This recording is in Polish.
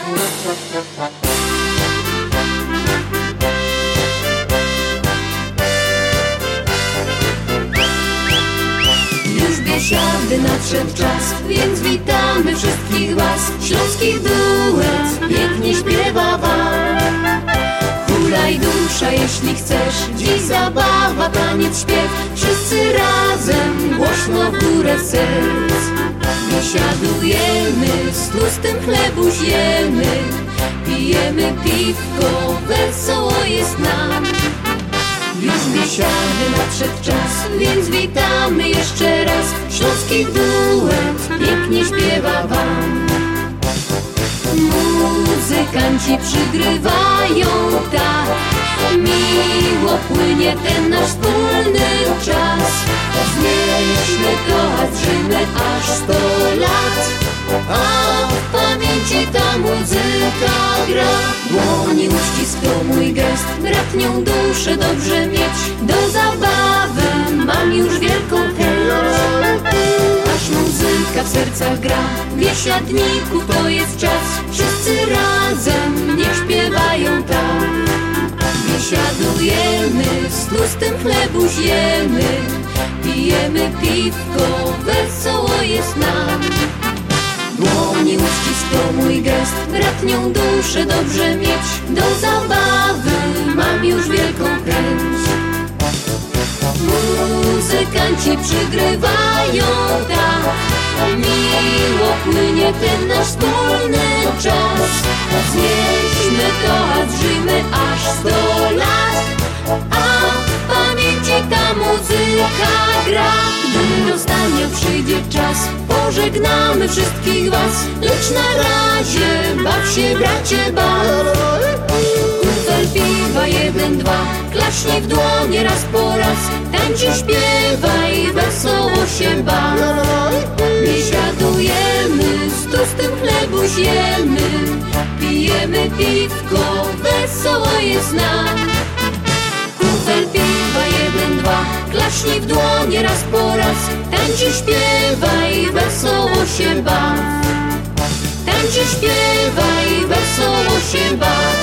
Już biesiady nadszedł czas, więc witamy wszystkich was. Śląski duet pięknie śpiewa wam. Hulaj dusza, jeśli chcesz, dziś zabawa, taniec, śpiew. Wszyscy razem, głośno w górę serc. Biesiadujemy, z tłustym chlebu zjemy. Pijemy piwko, wesoło jest nam. Już biesiady nadszedł czas, więc witamy jeszcze raz. Śląski duet pięknie śpiewa wam. Muzykanci przygrywają tak, miło płynie ten nasz wspólny czas. Znieśmy to, a zżyjmy aż 100 lat, a w pamięci ta muzyka gra. Dłoni uścisk to mój gest, bratnią duszę dobrze mieć. Do zabawy mam już wielką chęć, aż muzyka w sercach gra. Biesiadników to jest czas, wszyscy razem niech śpiewają tak. Biesiadujemy, z tłustym chlebu zjemy. Pijemy piwko, wesoło jest nam. Dłoni uścisk to mój gest, bratnią duszę dobrze mieć. Do zabawy mam już wielką chęć. Muzykanci przygrywają tak, miło płynie ten nasz wspólny czas. Znieśmy to, a zżyjmy aż 100 lat, a w pamięci ta muzyka gra. Gdy rozstania przyjdzie czas, pożegnamy wszystkich was. Lecz na razie baw się, bracie, baw. Kufel piwa 1, 2, klaśnij w dłonie raz po raz. Tańczy, śpiewaj, wesoło się baw. Biesiadujemy, z tłustym chlebu zjemy. Pijemy piwko, wesoło jest nam. Kufel piwa 1, 2, klaśnij w dłonie raz po raz. Tańczy, śpiewaj, wesoło się baw. Tańczy, śpiewaj, wesoło się baw.